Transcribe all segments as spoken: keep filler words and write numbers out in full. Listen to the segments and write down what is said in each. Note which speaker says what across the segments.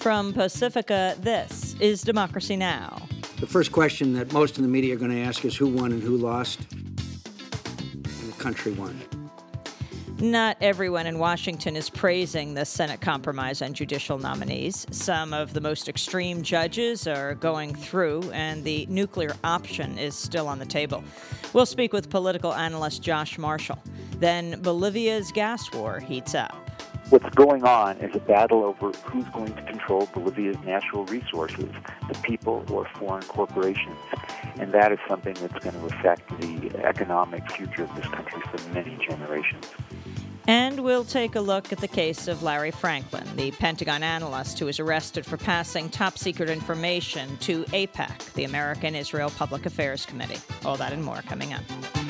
Speaker 1: From Pacifica, this is Democracy Now!
Speaker 2: The first question that most in the media are going to ask is who won and who lost. And the country won.
Speaker 1: Not everyone in Washington is praising the Senate compromise on judicial nominees. Some of the most extreme judges are going through, and the nuclear option is still on the table. We'll speak with political analyst Josh Marshall. Then Bolivia's gas war heats up.
Speaker 3: What's going on is a battle over who's going to control Bolivia's natural resources, the people or foreign corporations. And that is something that's going to affect the economic future of this country for many generations.
Speaker 1: And we'll take a look at the case of Larry Franklin, the Pentagon analyst who was arrested for passing top-secret information to AIPAC, the American Israel Public Affairs Committee. All that and more coming up.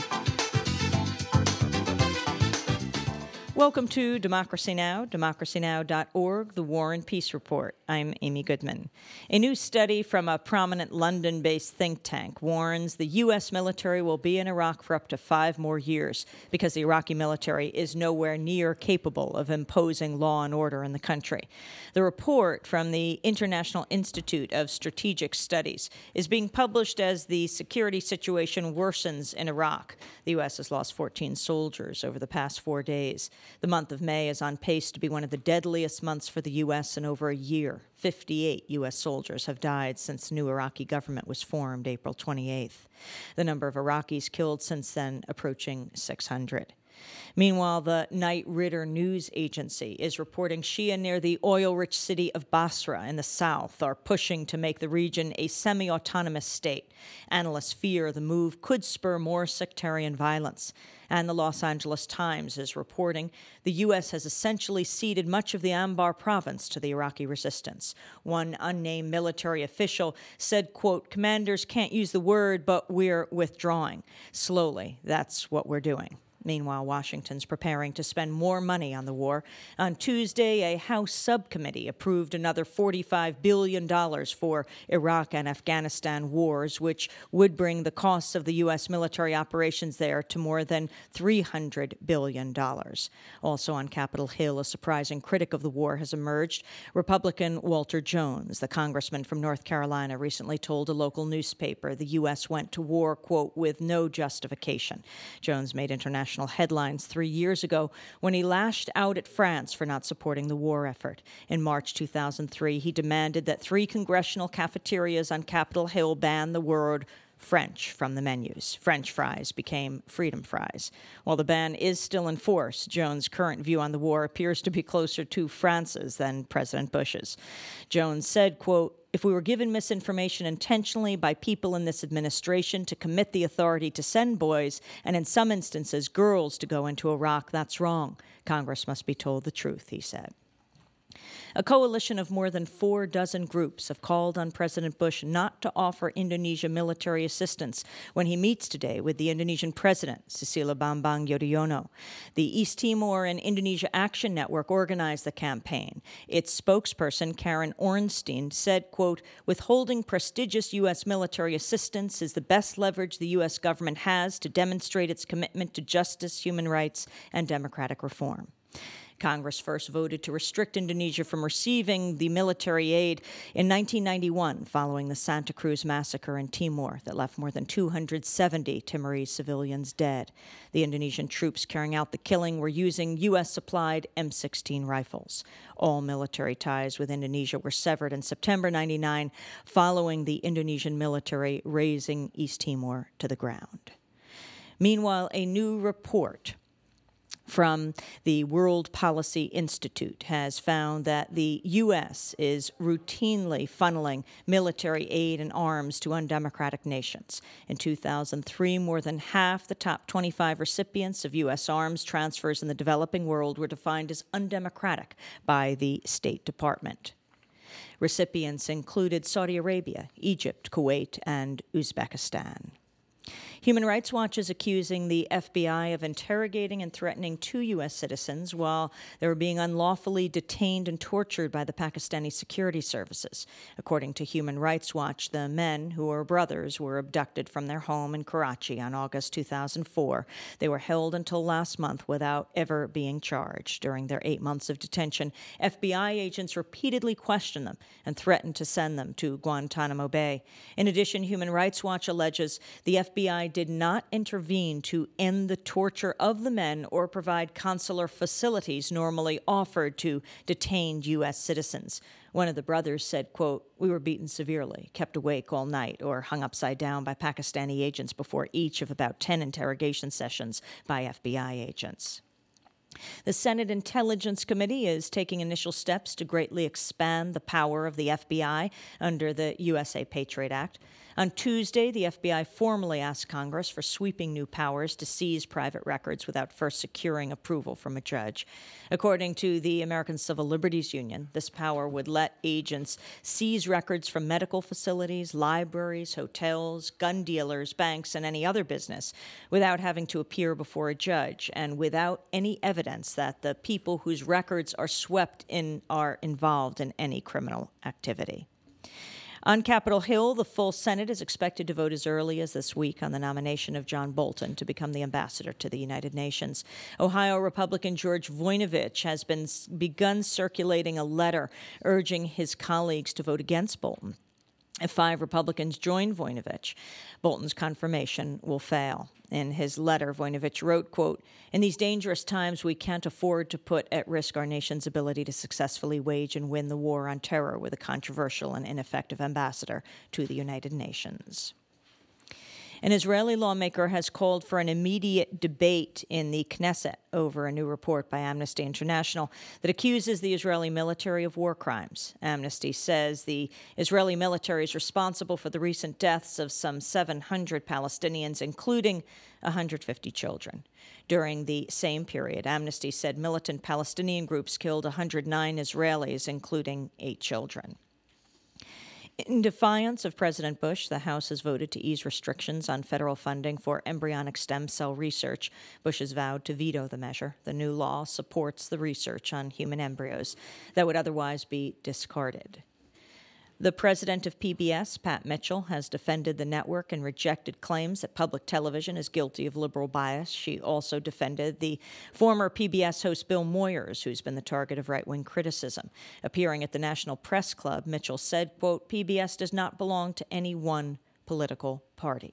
Speaker 1: Welcome to Democracy Now!, democracy now dot org, the War and Peace Report. I'm Amy Goodman. A new study from a prominent London-based think tank warns the U S military will be in Iraq for up to five more years because the Iraqi military is nowhere near capable of imposing law and order in the country. The report from the International Institute of Strategic Studies is being published as the security situation worsens in Iraq. The U S has lost fourteen soldiers over the past four days. The month of May is on pace to be one of the deadliest months for the U S in over a year. fifty-eight U S soldiers have died since the new Iraqi government was formed April twenty-eighth. The number of Iraqis killed since then approaching six hundred. Meanwhile, the Knight Ridder News Agency is reporting Shia near the oil-rich city of Basra in the south are pushing to make the region a semi-autonomous state. Analysts fear the move could spur more sectarian violence. And the Los Angeles Times is reporting the U S has essentially ceded much of the Anbar province to the Iraqi resistance. One unnamed military official said, quote, "Commanders can't use the word, but we're withdrawing. Slowly, that's what we're doing." Meanwhile, Washington's preparing to spend more money on the war. On Tuesday, a House subcommittee approved another forty-five billion dollars for Iraq and Afghanistan wars, which would bring the costs of the U S military operations there to more than three hundred billion dollars. Also on Capitol Hill, a surprising critic of the war has emerged. Republican Walter Jones, the congressman from North Carolina, recently told a local newspaper the U S went to war, quote, with no justification. Jones made international headlines three years ago when he lashed out at France for not supporting the war effort. In March two thousand three, he demanded that three congressional cafeterias on Capitol Hill ban the word French from the menus. French fries became freedom fries. While the ban is still in force, Jones' current view on the war appears to be closer to France's than President Bush's. Jones said, quote, "If we were given misinformation intentionally by people in this administration to commit the authority to send boys, and in some instances girls, to go into Iraq, that's wrong. Congress must be told the truth," he said. A coalition of more than four dozen groups have called on President Bush not to offer Indonesia military assistance when he meets today with the Indonesian president, Susilo Bambang Yudhoyono. The East Timor and Indonesia Action Network organized the campaign. Its spokesperson, Karen Ornstein, said, quote, "Withholding prestigious U S military assistance is the best leverage the U S government has to demonstrate its commitment to justice, human rights, and democratic reform." Congress first voted to restrict Indonesia from receiving the military aid in nineteen ninety-one following the Santa Cruz massacre in Timor that left more than two hundred seventy Timorese civilians dead. The Indonesian troops carrying out the killing were using U S-supplied M sixteen rifles. All military ties with Indonesia were severed in September ninety-nine following the Indonesian military razing East Timor to the ground. Meanwhile, a new report from the World Policy Institute has found that the U S is routinely funneling military aid and arms to undemocratic nations. In two thousand three, more than half the top twenty-five recipients of U S arms transfers in the developing world were defined as undemocratic by the State Department. Recipients included Saudi Arabia, Egypt, Kuwait, and Uzbekistan. Human Rights Watch is accusing the F B I of interrogating and threatening two U S citizens while they were being unlawfully detained and tortured by the Pakistani security services. According to Human Rights Watch, the men, who are brothers, were abducted from their home in Karachi on August two thousand four. They were held until last month without ever being charged. During their eight months of detention, F B I agents repeatedly questioned them and threatened to send them to Guantanamo Bay. In addition, Human Rights Watch alleges the F B I did not intervene to end the torture of the men or provide consular facilities normally offered to detained U S citizens. One of the brothers said, quote, "We were beaten severely, kept awake all night, or hung upside down by Pakistani agents before each of about ten interrogation sessions by F B I agents." The Senate Intelligence Committee is taking initial steps to greatly expand the power of the F B I under the U S A Patriot Act. On Tuesday, the F B I formally asked Congress for sweeping new powers to seize private records without first securing approval from a judge. According to the American Civil Liberties Union, this power would let agents seize records from medical facilities, libraries, hotels, gun dealers, banks, and any other business without having to appear before a judge and without any evidence that the people whose records are swept in are involved in any criminal activity. On Capitol Hill, the full Senate is expected to vote as early as this week on the nomination of John Bolton to become the ambassador to the United Nations. Ohio Republican George Voinovich has been begun circulating a letter urging his colleagues to vote against Bolton. If five Republicans join Voinovich, Bolton's confirmation will fail. In his letter, Voinovich wrote, quote, "In these dangerous times, we can't afford to put at risk our nation's ability to successfully wage and win the war on terror with a controversial and ineffective ambassador to the United Nations." An Israeli lawmaker has called for an immediate debate in the Knesset over a new report by Amnesty International that accuses the Israeli military of war crimes. Amnesty says the Israeli military is responsible for the recent deaths of some seven hundred Palestinians, including one hundred fifty children. During the same period, Amnesty said militant Palestinian groups killed one hundred nine Israelis, including eight children. In defiance of President Bush, the House has voted to ease restrictions on federal funding for embryonic stem cell research. Bush has vowed to veto the measure. The new law supports the research on human embryos that would otherwise be discarded. The president of P B S, Pat Mitchell, has defended the network and rejected claims that public television is guilty of liberal bias. She also defended the former P B S host Bill Moyers, who's been the target of right-wing criticism. Appearing at the National Press Club, Mitchell said, quote, "P B S does not belong to any one political party."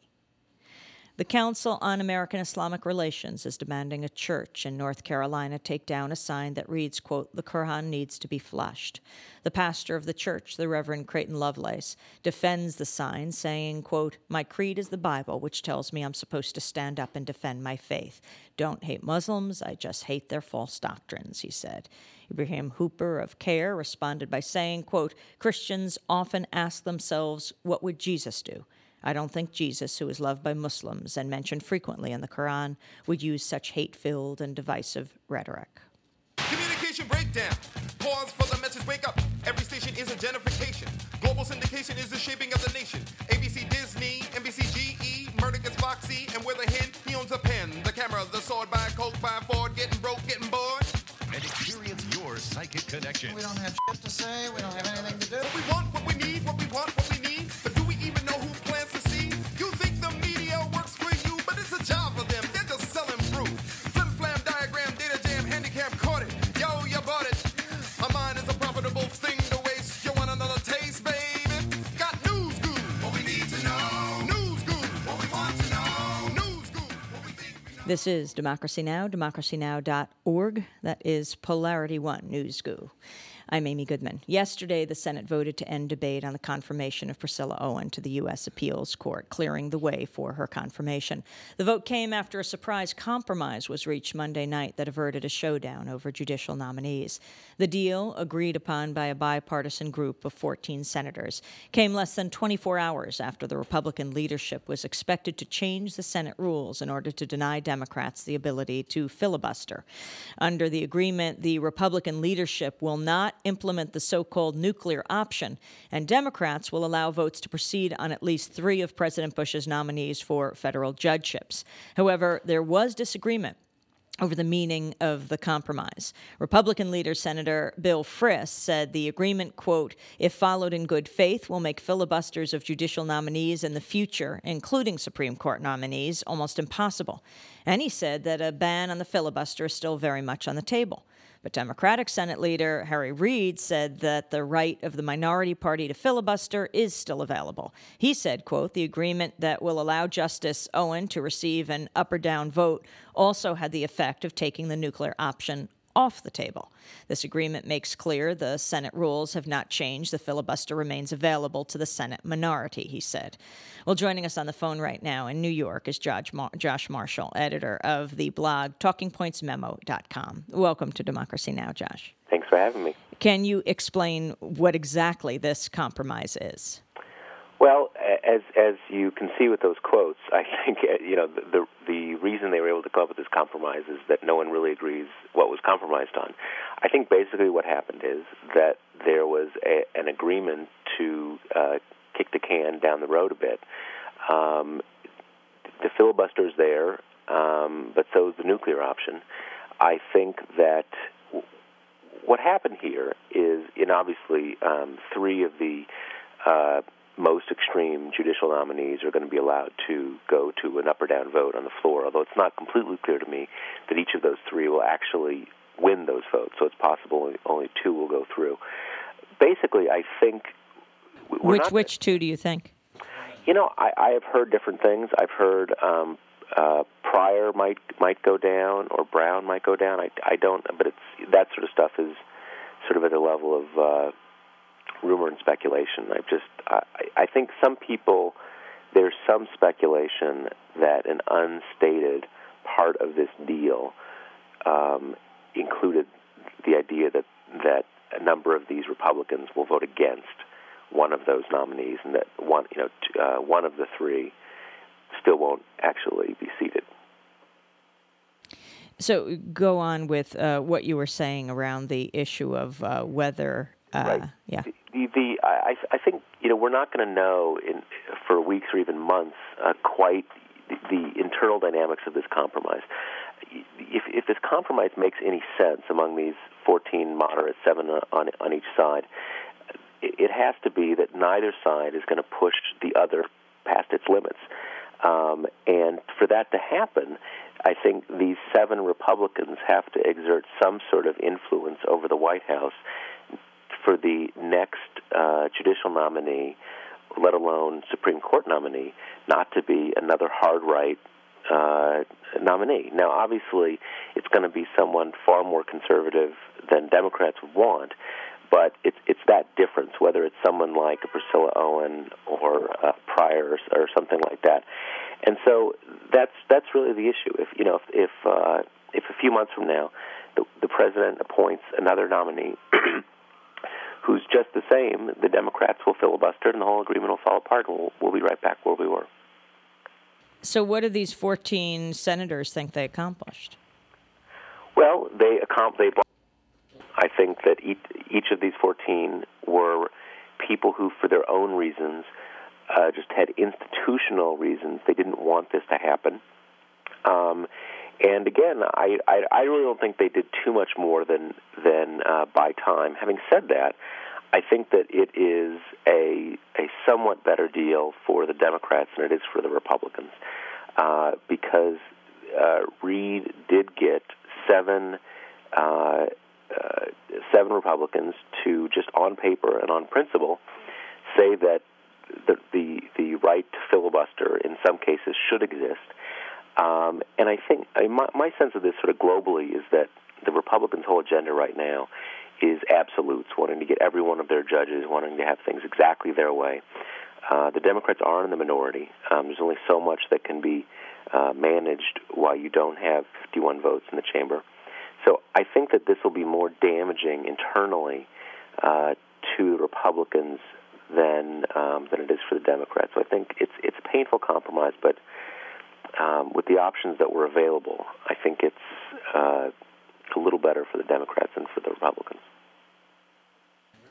Speaker 1: The Council on American Islamic Relations is demanding a church in North Carolina take down a sign that reads, quote, "The Quran needs to be flushed." The pastor of the church, the Reverend Creighton Lovelace, defends the sign, saying, quote, "My creed is the Bible, which tells me I'm supposed to stand up and defend my faith. Don't hate Muslims, I just hate their false doctrines," he said. Ibrahim Hooper of CARE responded by saying, quote, "Christians often ask themselves, what would Jesus do? I don't think Jesus, who is loved by Muslims and mentioned frequently in the Quran, would use such hate-filled and divisive rhetoric."
Speaker 4: Communication breakdown. Pause for the message. Wake up. Every station is a gentrification. Global syndication is the shaping of the nation. A B C Disney, N B C G E, Murdoch is Foxy, and with a hen, he owns a pen. The camera, the sword, by Coke, by Ford, getting broke, getting bored.
Speaker 5: And experience your psychic connection.
Speaker 6: We don't have shit to say. We don't have anything to do.
Speaker 4: What we want, what we need, what we want, what we need. But do we even know who plants the seed? You think the media works for you, but it's a job for them. They're just selling fruit. Flim flam diagram, data jam, handicap, caught it. Yo, you bought it. A mind is a profitable thing to waste. You want another taste, baby? Got news good. What we need to know. News good. What we want to know. News good. What we think we know.
Speaker 1: This is Democracy Now!, democracy now dot org. That is Polarity One News Goo. I'm Amy Goodman. Yesterday, the Senate voted to end debate on the confirmation of Priscilla Owen to the U S Appeals Court, clearing the way for her confirmation. The vote came after a surprise compromise was reached Monday night that averted a showdown over judicial nominees. The deal, agreed upon by a bipartisan group of fourteen senators, came less than twenty-four hours after the Republican leadership was expected to change the Senate rules in order to deny Democrats the ability to filibuster. Under the agreement, the Republican leadership will not implement the so-called nuclear option, and Democrats will allow votes to proceed on at least three of President Bush's nominees for federal judgeships. However, there was disagreement over the meaning of the compromise. Republican leader Senator Bill Frist said the agreement, quote, if followed in good faith, will make filibusters of judicial nominees in the future, including Supreme Court nominees, almost impossible. And he said that a ban on the filibuster is still very much on the table. But Democratic Senate leader Harry Reid said that the right of the minority party to filibuster is still available. He said, quote, the agreement that will allow Justice Owen to receive an up or down vote also had the effect of taking the nuclear option off the table. This agreement makes clear the Senate rules have not changed. The filibuster remains available to the Senate minority, he said. Well, joining us on the phone right now in New York is Josh, Mar- Josh Marshall, editor of the blog talking points memo dot com. Welcome to Democracy Now!, Josh.
Speaker 7: Thanks for having me.
Speaker 1: Can you explain what exactly this compromise is?
Speaker 7: Well, as as you can see with those quotes, I think you know the, the the reason they were able to come up with this compromise is that no one really agrees what was compromised on. I think basically what happened is that there was a, an agreement to uh, kick the can down the road a bit. Um, the filibuster's there, um, but so is the nuclear option. I think that what happened here is, in obviously um, three of the uh, most extreme judicial nominees are going to be allowed to go to an up or down vote on the floor, although it's not completely clear to me that each of those three will actually win those votes, so it's possible only two will go through. Basically, I think... We're
Speaker 1: which
Speaker 7: not,
Speaker 1: which two do you think?
Speaker 7: You know, I, I have heard different things. I've heard um, uh, Pryor might might go down or Brown might go down. I, I don't, but it's that sort of stuff is sort of at a level of... Uh, rumor and speculation. I just, I, I think some people, there's some speculation that an unstated part of this deal um, included the idea that that a number of these Republicans will vote against one of those nominees, and that one, you know, t- uh, one of the three still won't actually be seated.
Speaker 1: So go on with uh, what you were saying around the issue of uh, whether. Uh,
Speaker 7: right.
Speaker 1: Yeah.
Speaker 7: The, the I, I think you know we're not going to know in for weeks or even months uh, quite the, the internal dynamics of this compromise. If, if this compromise makes any sense among these fourteen moderates, seven on on each side, it, it has to be that neither side is going to push the other past its limits. Um, and for that to happen, I think these seven Republicans have to exert some sort of influence over the White House for the next uh, judicial nominee, let alone Supreme Court nominee, not to be another hard-right uh, nominee. Now, obviously, it's going to be someone far more conservative than Democrats would want, but it's it's that difference, whether it's someone like a Priscilla Owen or uh, Pryor or, or something like that. And so that's that's really the issue. If you know, if if, uh, if a few months from now, the, the president appoints another nominee who's just the same, the Democrats will filibuster and the whole agreement will fall apart, and we'll, we'll be right back where we were.
Speaker 1: So what do these fourteen senators think they accomplished?
Speaker 7: Well, they accomplished. I think that each, each of these fourteen were people who, for their own reasons, uh, just had institutional reasons. They didn't want this to happen. Um, and again, I, I, I really don't think they did too much more than than uh, buy time. Having said that, I think that it is a a somewhat better deal for the Democrats than it is for the Republicans, uh, because uh, Reid did get seven uh, uh, seven Republicans to just on paper and on principle say that the the, the right to filibuster in some cases should exist. Um, and I think I mean, my, my sense of this sort of globally is that the Republicans' whole agenda right now is absolutes, wanting to get every one of their judges, wanting to have things exactly their way. Uh, the Democrats are in the minority. Um, there's only so much that can be uh, managed while you don't have fifty-one votes in the chamber. So I think that this will be more damaging internally uh, to the Republicans than um, than it is for the Democrats. So I think it's it's a painful compromise, but um, with the options that were available, I think it's uh, a little better for the Democrats than for the Republicans.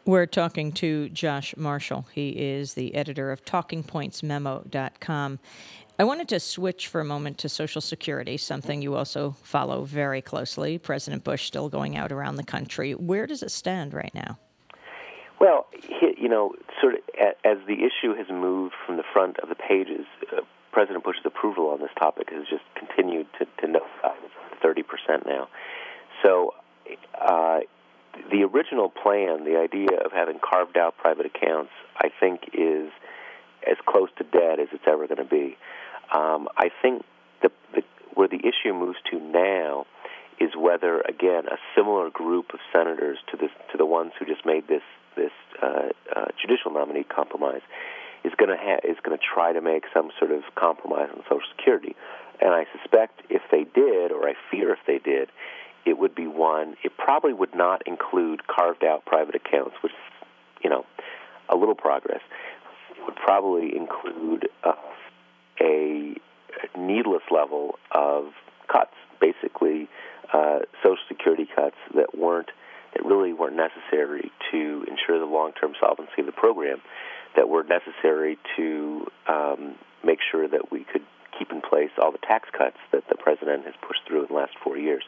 Speaker 1: We're talking to Josh Marshall. He is the editor of talking points memo dot com. I wanted to switch for a moment to Social Security, something you also follow very closely. President Bush still going out around the country. Where does it stand right now?
Speaker 7: Well, you know, sort of as the issue has moved from the front of the pages, uh, President Bush's approval on this topic has just continued to, to nosedive. It's thirty percent now. So uh, the original plan, the idea of having carved out private accounts, I think is as close to dead as it's ever going to be. Um, I think the, the, where the issue moves to now is whether, again, a similar group of senators to this to the ones who just made this this uh, uh, judicial nominee compromise is going to ha- is going to try to make some sort of compromise on Social Security. And I suspect if they did, or I fear if they did, it would be one. It probably would not include carved out private accounts, which, you know, a little progress. It would probably include uh, a needless level of cuts, basically uh, Social Security cuts that weren't that really weren't necessary to ensure the long-term solvency of the program, that were necessary to um, make sure that we could keep in place all the tax cuts that the president has pushed through in the last four years.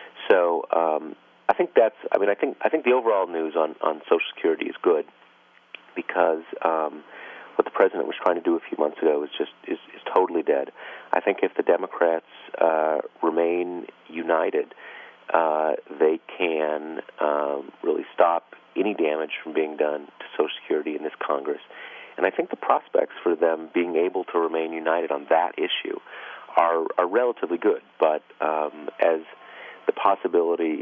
Speaker 7: So um, I think that's. I mean, I think I think the overall news on, on Social Security is good because um, what the president was trying to do a few months ago is just is, is totally dead. I think if the Democrats uh, remain united, uh, they can um, really stop any damage from being done to Social Security in this Congress. And I think the prospects for them being able to remain united on that issue are are relatively good. But um, as the possibility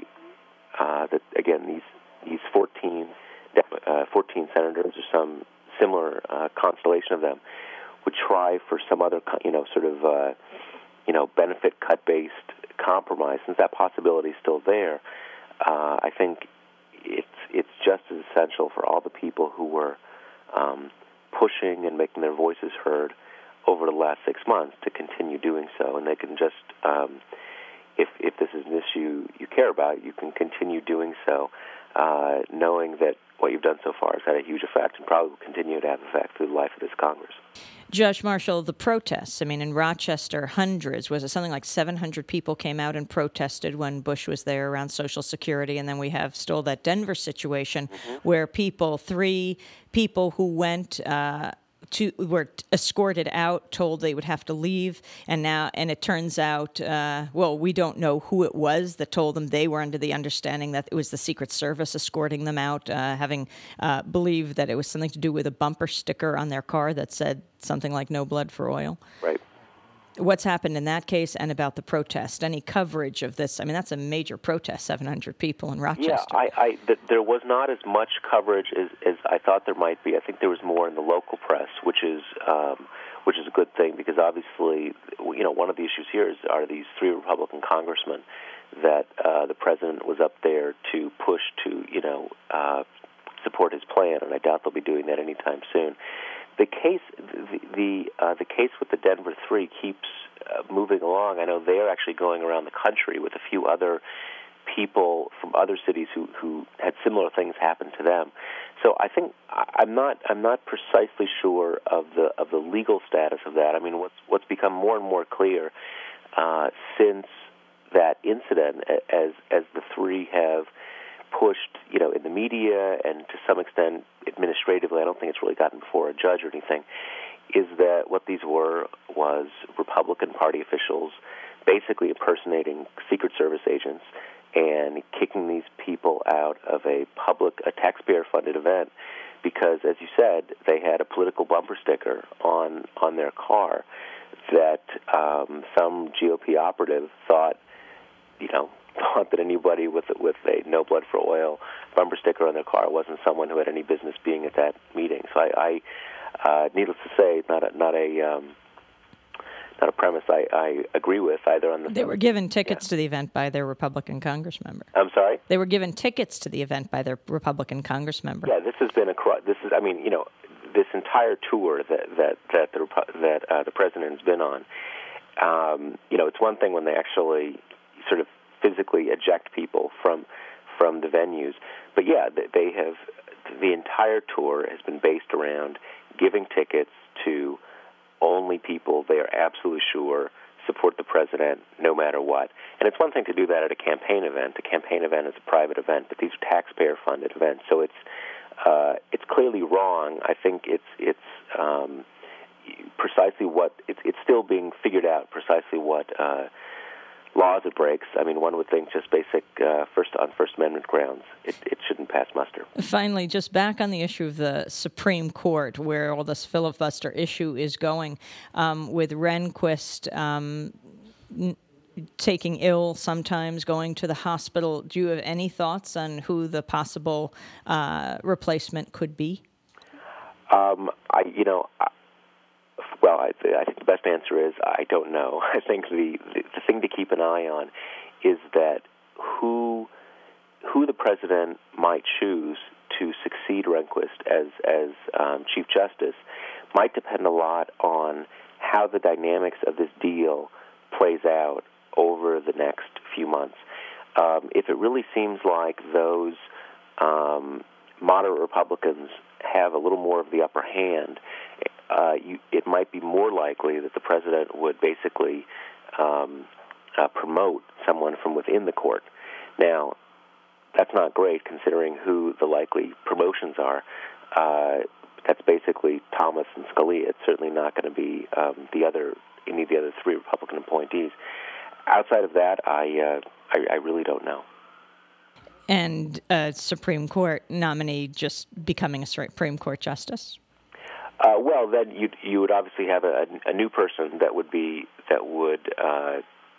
Speaker 7: uh, that, again, these these fourteen, uh, fourteen senators or some similar uh, constellation of them would try for some other, you know, sort of, uh, you know, benefit cut-based compromise, since that possibility is still there, uh, I think it's it's just as essential for all the people who were um, pushing and making their voices heard over the last six months to continue doing so. And they can just, um, if if this is an issue you care about, you can continue doing so, uh, knowing that what you've done so far has had a huge effect and probably will continue to have effect through the life of this Congress.
Speaker 1: Josh Marshall, the protests, I mean, in Rochester, hundreds, was it something like seven hundred people came out and protested when Bush was there around Social Security, and then we have still that Denver situation mm-hmm. where people, three people who went uh, to were escorted out, told they would have to leave, and now, and it turns out, uh, well, we don't know who it was that told them. They were under the understanding that it was the Secret Service escorting them out, uh, having uh, believed that it was something to do with a bumper sticker on their car that said something like "No blood for oil."
Speaker 7: Right.
Speaker 1: What's happened in that case, and about the protest? Any coverage of this? I mean, that's a major protest, seven hundred people in Rochester.
Speaker 7: Yeah, I, I, th- there was not as much coverage as, as I thought there might be. I think there was more in the local press, which is um, which is a good thing, because obviously, you know, one of the issues here is are these three Republican congressmen that uh, the president was up there to push to, you know, uh, support his plan, and I doubt they'll be doing that anytime soon. The case, the the, uh, the case with the Denver Three keeps uh, moving along. I know they're actually going around the country with a few other people from other cities who, who had similar things happen to them. So I think I'm not I'm not precisely sure of the of the legal status of that. I mean, what's what's become more and more clear uh, since that incident, as as the three have pushed, you know, in the media and to some extent administratively, I don't think it's really gotten before a judge or anything, is that what these were was Republican Party officials basically impersonating Secret Service agents and kicking these people out of a public, a taxpayer-funded event because, as you said, they had a political bumper sticker on, on their car that um, some G O P operative thought, you know, thought that anybody with with a no blood for oil bumper sticker on their car wasn't someone who had any business being at that meeting. So I, I uh, needless to say, not a not a um, not a premise I, I agree with either. On the
Speaker 1: they were given tickets yeah. to the event by their Republican Congress member.
Speaker 7: I'm sorry.
Speaker 1: They were given tickets to the event by their Republican Congress member.
Speaker 7: Yeah, this has been a this is I mean you know this entire tour that that that the that uh, the president has been on. Um, you know, it's one thing when they actually sort of physically eject people from from the venues. But yeah, they have the entire tour has been based around giving tickets to only people they are absolutely sure support the president no matter what. And it's one thing to do that at a campaign event. A campaign event is a private event, but these are taxpayer-funded events. So it's uh, it's clearly wrong. I think it's it's um, precisely what it's it's still being figured out. Precisely what uh, laws it breaks. I mean, one would think just basic uh, first on First Amendment grounds, it, it shouldn't pass muster.
Speaker 1: Finally, just back on the issue of the Supreme Court, where all this filibuster issue is going, um, with Rehnquist um, n- taking ill sometimes, going to the hospital. Do you have any thoughts on who the possible uh, replacement could be?
Speaker 7: Um, I, you know. I, Well, I, I think the best answer is I don't know. I think the, the the thing to keep an eye on is that who who the president might choose to succeed Rehnquist as as um, Chief Justice might depend a lot on how the dynamics of this deal plays out over the next few months. Um, if it really seems like those um, moderate Republicans have a little more of the upper hand, uh, you, it might be more likely that the president would basically um, uh, promote someone from within the court. Now, that's not great considering who the likely promotions are. Uh, that's basically Thomas and Scalia. It's certainly not going to be um, the other any of the other three Republican appointees. Outside of that, I, uh, I, I really don't know.
Speaker 1: And a Supreme Court nominee just becoming a Supreme Court justice?
Speaker 7: Uh, well, then you you would obviously have a, a new person that would be that would. Uh,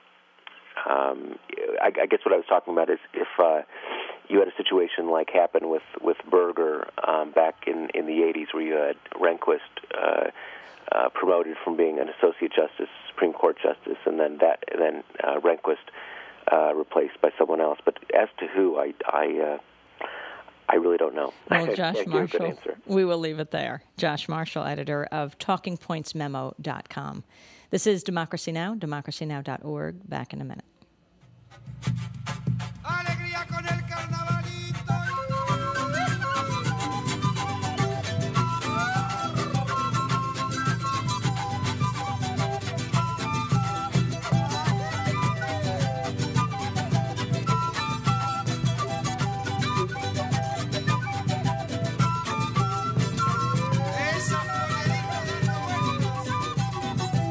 Speaker 7: um, I, I guess what I was talking about is if uh, you had a situation like happened with with Berger um, back in, in the eighties, where you had Rehnquist uh, uh, promoted from being an associate justice, Supreme Court justice, and then that and then uh, Rehnquist uh, replaced by someone else. But as to who, I I. Uh, I really don't know.
Speaker 1: Well, Josh Marshall, we will leave it there. Josh Marshall, editor of talking points memo dot com. This is Democracy Now!, democracy now dot org. Back in a minute.
Speaker 4: Alegría con el carnavalito. Esa pollerita del abuelo.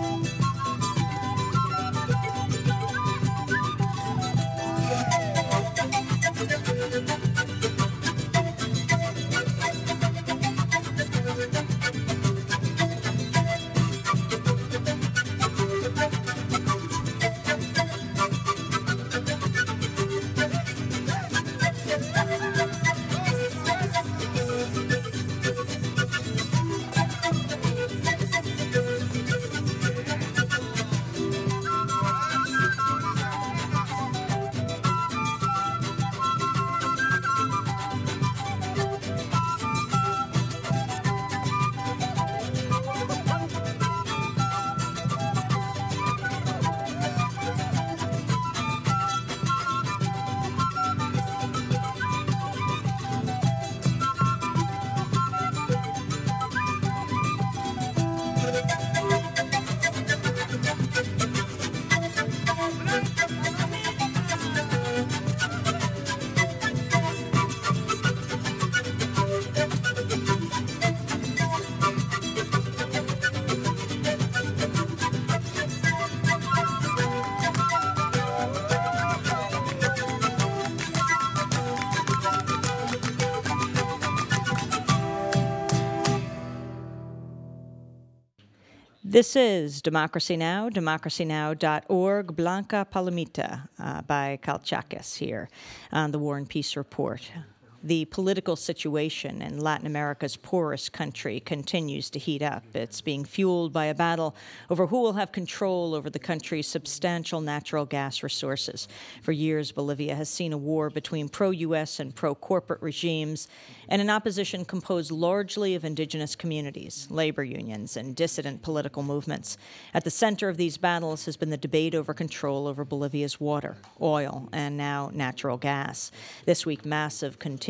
Speaker 1: This is Democracy Now!, democracy now dot org. Blanca Palomita uh, by Kalchakis here on the War and Peace Report. The political situation in Latin America's poorest country continues to heat up. It's being fueled by a battle over who will have control over the country's substantial natural gas resources. For years, Bolivia has seen a war between pro-U S and pro-corporate regimes and an opposition composed largely of indigenous communities, labor unions, and dissident political movements. At the center of these battles has been the debate over control over Bolivia's water, oil, and now natural gas. This week, massive continued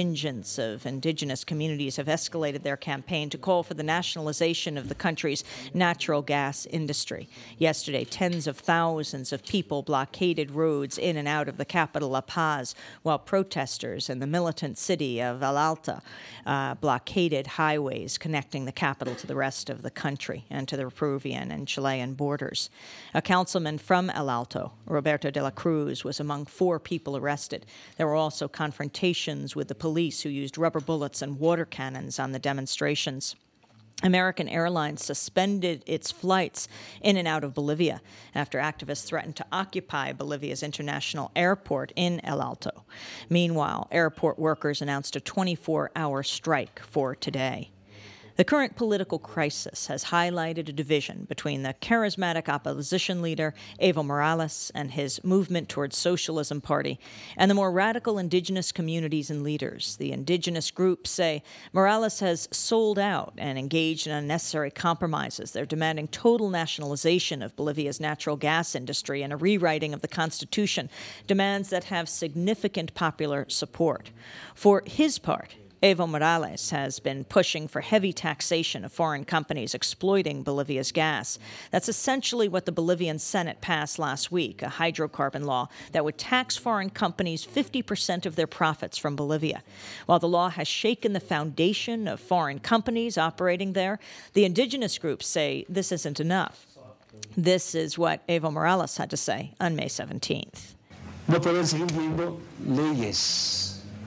Speaker 1: contingents of indigenous communities have escalated their campaign to call for the nationalization of the country's natural gas industry. Yesterday, tens of thousands of people blockaded roads in and out of the capital, La Paz, while protesters in the militant city of El Alto uh, blockaded highways connecting the capital to the rest of the country and to the Peruvian and Chilean borders. A councilman from El Alto, Roberto de la Cruz, was among four people arrested. There were also confrontations with the police, who used rubber bullets and water cannons on the demonstrations. American Airlines suspended its flights in and out of Bolivia after activists threatened to occupy Bolivia's international airport in El Alto. Meanwhile, airport workers announced a twenty-four hour strike for today. The current political crisis has highlighted a division between the charismatic opposition leader, Evo Morales, and his Movement Towards Socialism party, and the more radical indigenous communities and leaders. The indigenous groups say Morales has sold out and engaged in unnecessary compromises. They're demanding total nationalization of Bolivia's natural gas industry and a rewriting of the Constitution, demands that have significant popular support. For his part, Evo Morales has been pushing for heavy taxation of foreign companies exploiting Bolivia's gas. That's essentially what the Bolivian Senate passed last week, a hydrocarbon law that would tax foreign companies fifty percent of their profits from Bolivia. While the law has shaken the foundation of foreign companies operating there, the indigenous groups say this isn't enough. This is what Evo Morales had to say on May seventeenth.
Speaker 8: No pueden seguir viendo leyes.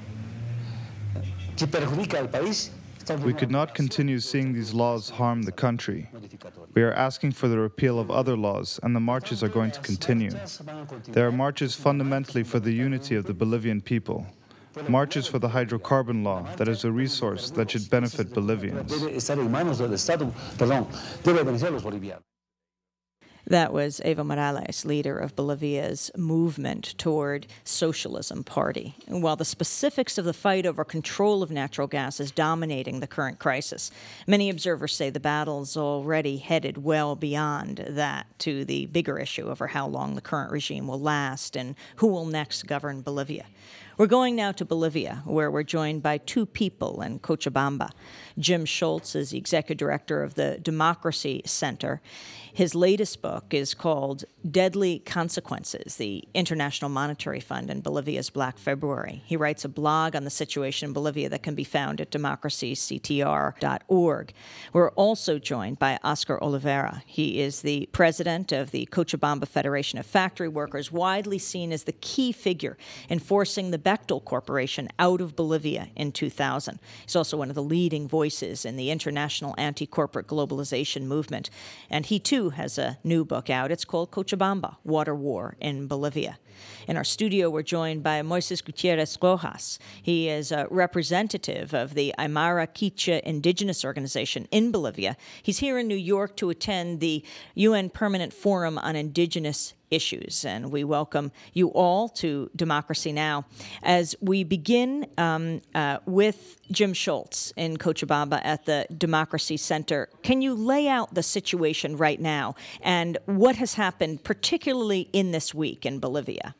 Speaker 9: We could not continue seeing these laws harm the country. We are asking for the repeal of other laws, and the marches are going to continue. There are marches fundamentally for the unity of the Bolivian people. Marches for the hydrocarbon law, that is a resource that should benefit Bolivians.
Speaker 1: That was Evo Morales, leader of Bolivia's Movement Toward Socialism party. And while the specifics of the fight over control of natural gas is dominating the current crisis, many observers say the battle's already headed well beyond that to the bigger issue over how long the current regime will last and who will next govern Bolivia. We're going now to Bolivia, where we're joined by two people in Cochabamba. Jim Schultz is the executive director of the Democracy Center. His latest book is called Deadly Consequences, the International Monetary Fund and Bolivia's Black February. He writes a blog on the situation in Bolivia that can be found at democracy c t r dot org. We're also joined by Oscar Oliveira. He is the president of the Cochabamba Federation of Factory Workers, widely seen as the key figure in forcing the Bechtel Corporation out of Bolivia in two thousand. He's also one of the leading voices in the international anti-corporate globalization movement. And he, too, has a new book out. It's called Cochabamba, Water War in Bolivia. In our studio, we're joined by Moises Gutierrez Rojas. He is a representative of the Aymara Quichua Indigenous Organization in Bolivia. He's here in New York to attend the U N Permanent Forum on Indigenous Issues, and we welcome you all to Democracy Now! As we begin um, uh, with Jim Schultz in Cochabamba at the Democracy Center, can you lay out the situation right now and what has happened, particularly in this week in Bolivia?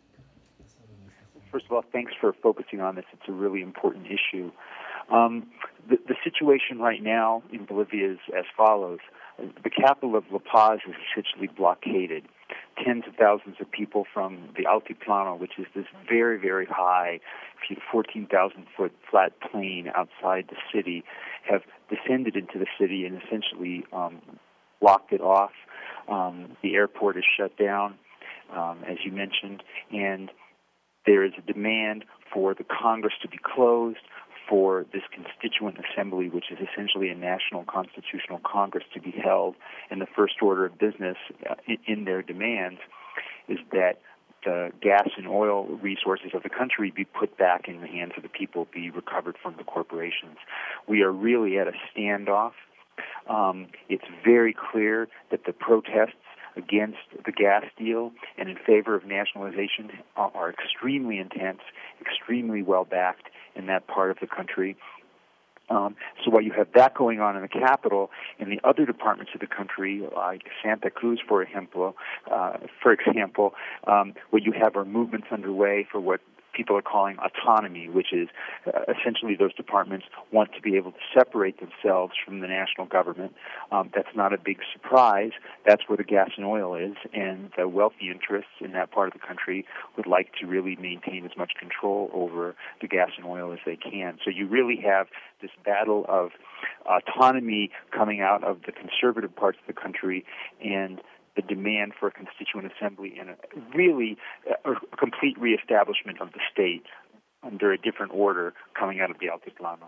Speaker 3: First of all, thanks for focusing on this. It's a really important issue. Um, the, the situation right now in Bolivia is as follows. The capital of La Paz is essentially blockaded. Tens of thousands of people from the Altiplano, which is this very, very high, fourteen thousand foot flat plain outside the city, have descended into the city and essentially um, blocked it off. Um, the airport is shut down, um, as you mentioned, and there is a demand for the Congress to be closed, for this constituent assembly, which is essentially a national constitutional Congress, to be held. And the first order of business uh, in, in their demands is that the gas and oil resources of the country be put back in the hands of the people, be recovered from the corporations. We are really at a standoff. Um, it's very clear that the protests against the gas deal and in favor of nationalization are, are extremely intense, extremely well-backed in that part of the country. Um, so while you have that going on in the capital, in the other departments of the country, like Santa Cruz, for example, uh, for example, um, what you have are movements underway for what people are calling autonomy, which is uh, essentially those departments want to be able to separate themselves from the national government. Um, that's not a big surprise. That's where the gas and oil is, and the wealthy interests in that part of the country would like to really maintain as much control over the gas and oil as they can. So you really have this battle of autonomy coming out of the conservative parts of the country and the demand for a constituent assembly and a really a, a complete reestablishment of the state under a different order coming out of the Altiplano.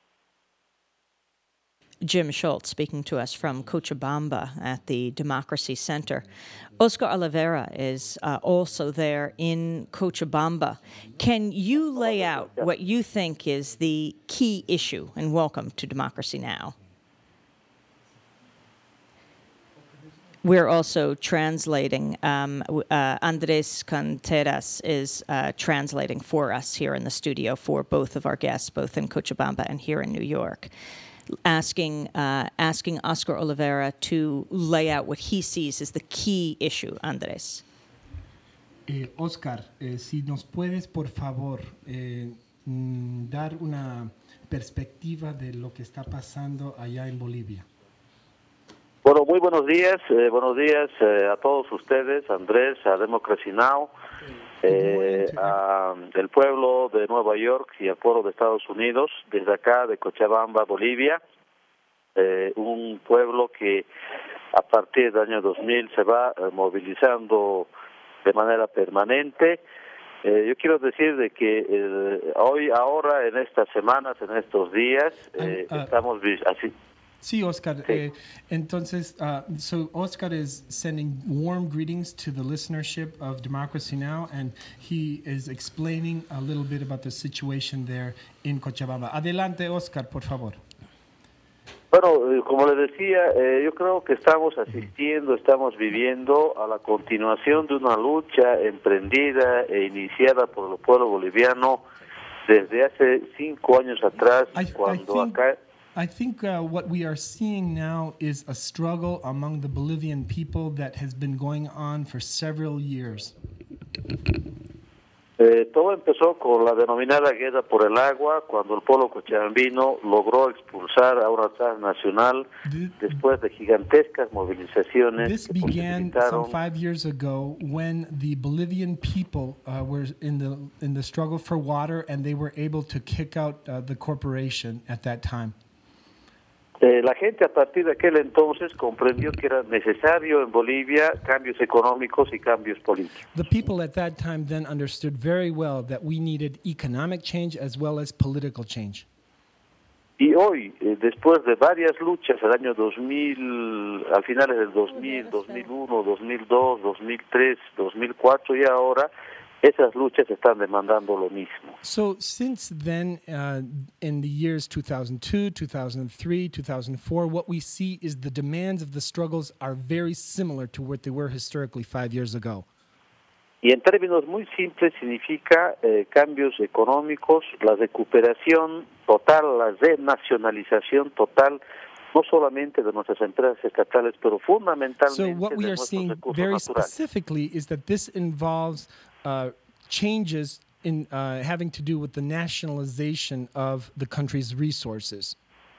Speaker 1: Jim Schultz speaking to us from Cochabamba at the Democracy Center. Oscar Oliveira is uh, also there in Cochabamba. Can you lay out what you think is the key issue? And welcome to Democracy Now! We're also translating. Um, uh, Andres Canteras is uh, translating for us here in the studio for both of our guests, both in Cochabamba and here in New York, asking uh, asking Oscar Oliveira to lay out what he sees as the key issue. Andres.
Speaker 10: Eh, Oscar, eh, si nos puedes, por favor, eh, mm, dar una perspectiva de lo que está pasando allá en Bolivia.
Speaker 11: Bueno, muy buenos días, eh, buenos días eh, a todos ustedes, Andrés, a Democracy Now!, eh, a, del pueblo de Nueva York y al pueblo de Estados Unidos, desde acá de Cochabamba, Bolivia, eh, un pueblo que a partir del año dos mil se va eh, movilizando de manera permanente. Eh, yo quiero decir de que eh, hoy, ahora, en estas semanas, en estos días, eh, uh, uh, estamos así.
Speaker 10: Sí, Oscar. Sí. Eh, entonces, uh, so Oscar is sending warm greetings to the listenership of Democracy Now! And he is explaining a little bit about the situation there in Cochabamba. Adelante, Oscar, por favor.
Speaker 11: Bueno, eh, como le decía, eh, yo creo que estamos asistiendo, estamos viviendo a la continuación de una lucha emprendida e iniciada por el pueblo boliviano desde hace cinco años atrás,
Speaker 10: I,
Speaker 11: cuando
Speaker 10: I think...
Speaker 11: acá...
Speaker 10: I think uh, what we are seeing now is a struggle among the Bolivian people that has been going on for several years.
Speaker 11: Eh, todo empezó con la denominada guerra por el agua, cuando el pueblo cochabambino logró expulsar a una transnacional después de gigantescas movilizaciones.
Speaker 10: This began some five years ago when the Bolivian people uh, were in the in the struggle for water, and they were able to kick out uh, the corporation at that time.
Speaker 11: Eh, la gente a partir de aquel entonces comprendió que era necesario en Bolivia cambios económicos y cambios políticos.
Speaker 10: The people at that time then understood very well that we needed economic change as well as political change.
Speaker 11: Y hoy, eh, después de varias luchas, el año dos mil, a finales del dos mil, dos mil uno, dos mil dos, dos mil tres, dos mil cuatro y ahora, esas luchas están demandando lo mismo.
Speaker 10: So since then, uh, in the years two thousand two, two thousand three, two thousand four, what we see is the demands of the struggles are very similar to what they were historically five years ago.
Speaker 11: Y en términos muy simples significa eh, cambios económicos, la recuperación total, la renacionalización total, no solamente de nuestras empresas estatales, pero fundamentalmente
Speaker 10: so what we
Speaker 11: de
Speaker 10: are
Speaker 11: nuestros
Speaker 10: seeing
Speaker 11: recursos
Speaker 10: very
Speaker 11: naturales.
Speaker 10: specifically is that this involves uh, changes in uh, having to do with the nationalization of the country's resources.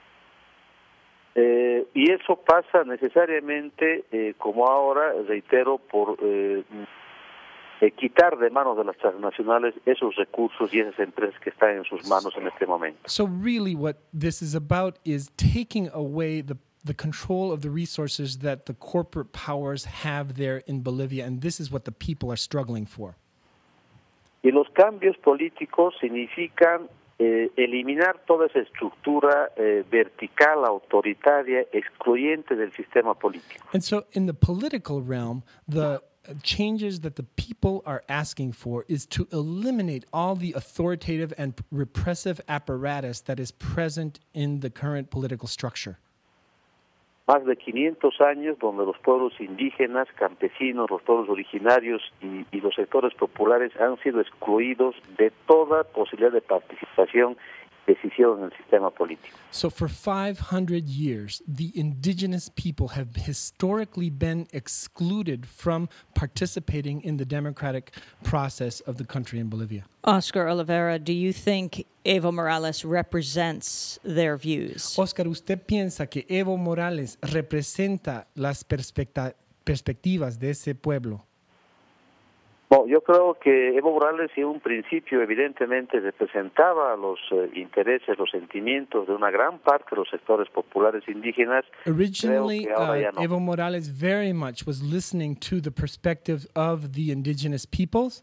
Speaker 11: Eh, y eso pasa necesariamente, eh, como ahora, reitero, por eh, eh, quitar de manos de las transnacionales esos recursos y esas empresas que están en sus manos en este momento.
Speaker 10: So really what this is about is taking away the the control of the resources that the corporate powers have there in Bolivia, and this is what the people are struggling for.
Speaker 11: Y los cambios políticos significan eh, eliminar toda esa estructura eh, vertical, autoritaria, excluyente del sistema político.
Speaker 10: And so in the political realm, the changes that the people are asking for is to eliminate all the authoritative and repressive apparatus that is present in the current political structure.
Speaker 11: Más de quinientos años donde los pueblos indígenas, campesinos, los pueblos originarios y, y los sectores populares han sido excluidos de toda posibilidad de participación decisión en el sistema político.
Speaker 10: So for five hundred years, the indigenous people have historically been excluded from participating in the democratic process of the country in Bolivia.
Speaker 1: Oscar Oliveira, do you think Evo Morales represents their views?
Speaker 10: Oscar, ¿usted piensa que Evo Morales representa las perspecta- perspectivas de ese pueblo?
Speaker 11: Bueno, yo creo que Evo Morales en un principio evidentemente representaba los eh, intereses, los sentimientos de una gran parte de los sectores populares indígenas.
Speaker 10: Originally,
Speaker 11: creo que ahora
Speaker 10: uh,
Speaker 11: ya no.
Speaker 10: Evo Morales very much was listening to the perspective of the indigenous peoples.